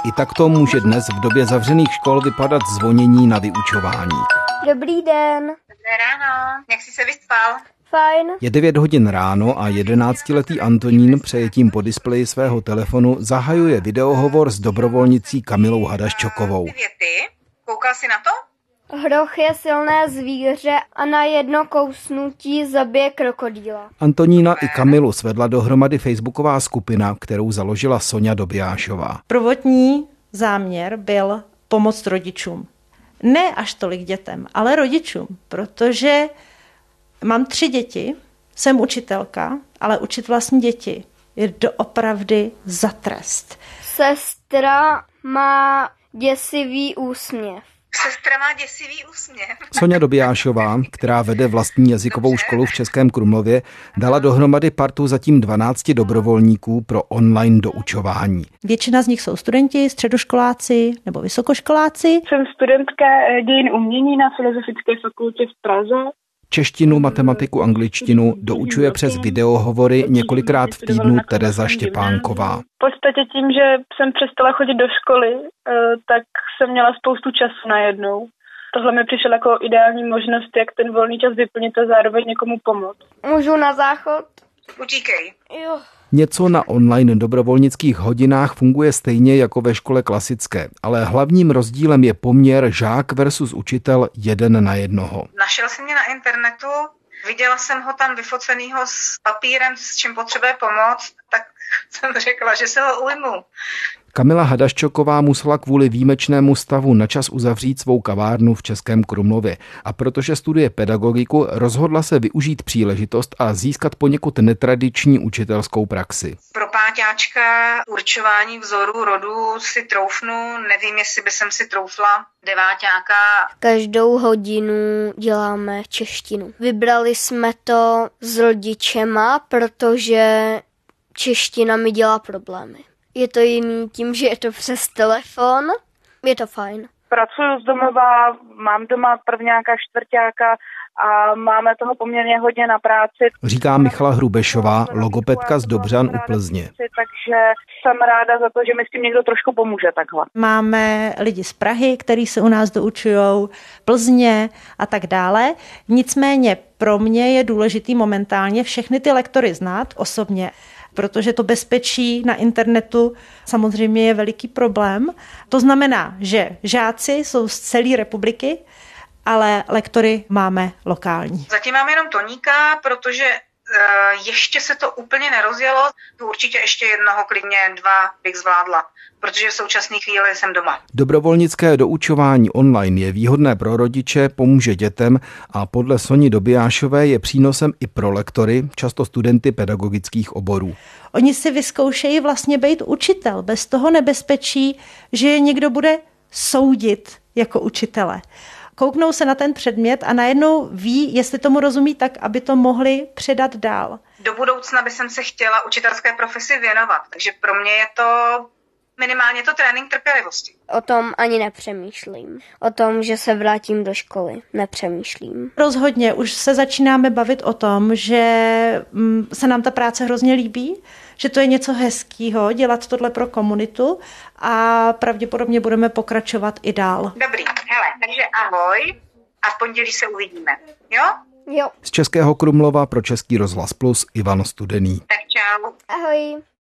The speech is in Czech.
I takto může dnes v době zavřených škol vypadat zvonění na vyučování. Dobrý den. Dobré ráno. Jak jsi se vyspal? Fajn. Je 9 hodin ráno a 11letý Antonín přejetím po displeji svého telefonu zahajuje videohovor s dobrovolnicí Kamilou Hadaščokovou. Koukal jsi na to? Hroch je silné zvíře a na jedno kousnutí zabije krokodýla. Antonína i Kamilu svedla dohromady facebooková skupina, kterou založila Soňa Dobijášová. Prvotní záměr byl pomoct rodičům. Ne až tolik dětem, ale rodičům, protože mám 3 děti, jsem učitelka, ale učit vlastní děti je doopravdy za trest. Sestra má děsivý úsměv. Sestra má děsivý úsměv. Soňa Dobijášová, která vede vlastní jazykovou školu v Českém Krumlově, dala dohromady partu zatím 12 dobrovolníků pro online doučování. Většina z nich jsou studenti, středoškoláci nebo vysokoškoláci. Jsem studentka dějin umění na Filozofické fakultě v Praze. Češtinu, matematiku, angličtinu doučuje přes videohovory několikrát v týdnu Tereza Štěpánková. V podstatě tím, že jsem přestala chodit do školy, tak jsem měla spoustu času najednou. Tohle mi přišlo jako ideální možnost, jak ten volný čas vyplnit a zároveň někomu pomoct. Můžu na záchod? Utíkej. Jo. Něco na online dobrovolnických hodinách funguje stejně jako ve škole klasické, ale hlavním rozdílem je poměr žák versus učitel 1 na 1. Našel jsem mě na internetu, viděla jsem ho tam vyfocenýho s papírem, s čím potřebuje pomoct, tak jsem řekla, že se ho ujmu. Kamila Hadaščoková musela kvůli výjimečnému stavu na čas uzavřít svou kavárnu v Českém Krumlově a protože studuje pedagogiku, rozhodla se využít příležitost a získat poněkud netradiční učitelskou praxi. Pro páťáčka určování vzorů rodu si troufnu, nevím, jestli by jsem si troufla deváťáka. Každou hodinu děláme češtinu. Vybrali jsme to s rodičema, protože čeština mi dělá problémy. Je to jiný tím, že je to přes telefon. Je to fajn. Pracuji z domova, mám doma prvňáka, čtvrťáka a máme toho poměrně hodně na práci. Říká Michala Hrubešová, logopedka z Dobřan u Plzně. Takže jsem ráda za to, že mi s tím někdo trošku pomůže takhle. Máme lidi z Prahy, kteří se u nás doučujou, Plzně a tak dále. Nicméně pro mě je důležitý momentálně všechny ty lektory znát osobně, protože to bezpečí na internetu samozřejmě je veliký problém. To znamená, že žáci jsou z celé republiky, ale lektory máme lokální. Zatím mám jenom Toníka, protože ještě se to úplně nerozjelo. Určitě ještě jednoho, klidně 2 bych zvládla, protože v současné chvíli jsem doma. Dobrovolnické doučování online je výhodné pro rodiče, pomůže dětem a podle Soni Dobijášové je přínosem i pro lektory, často studenty pedagogických oborů. Oni si vyzkoušejí vlastně být učitel bez toho nebezpečí, že je někdo bude soudit jako učitele. Kouknou se na ten předmět a najednou ví, jestli tomu rozumí tak, aby to mohli předat dál. Do budoucna by jsem se chtěla učitelské profesi věnovat, takže pro mě je to minimálně to trénink trpělivosti. O tom ani nepřemýšlím. O tom, že se vrátím do školy, nepřemýšlím. Rozhodně už se začínáme bavit o tom, že se nám ta práce hrozně líbí, že to je něco hezkýho, dělat tohle pro komunitu a pravděpodobně budeme pokračovat i dál. Dobrý, hele, takže ahoj a v pondělí se uvidíme, jo? Jo. Z Českého Krumlova pro Český rozhlas Plus Ivan Studený. Tak čau. Ahoj.